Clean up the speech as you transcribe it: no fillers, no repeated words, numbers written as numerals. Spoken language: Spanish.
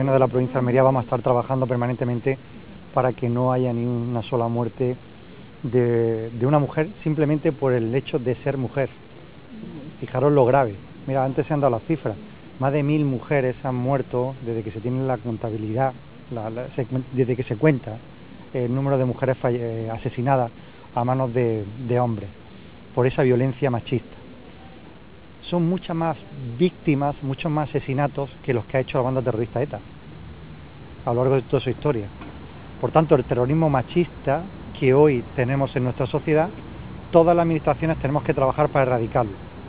De la provincia de Almería vamos a estar trabajando permanentemente para que no haya ni una sola muerte de una mujer simplemente por el hecho de ser mujer. Fijaros lo grave. Mira, antes se han dado las cifras. Más de 1000 mujeres han muerto desde que se tiene la contabilidad, desde que se cuenta el número de mujeres asesinadas a manos de hombres por esa violencia machista. Son muchas más víctimas, muchos más asesinatos que los que ha hecho la banda terrorista ETA a lo largo de toda su historia. Por tanto, el terrorismo machista que hoy tenemos en nuestra sociedad, todas las administraciones tenemos que trabajar para erradicarlo.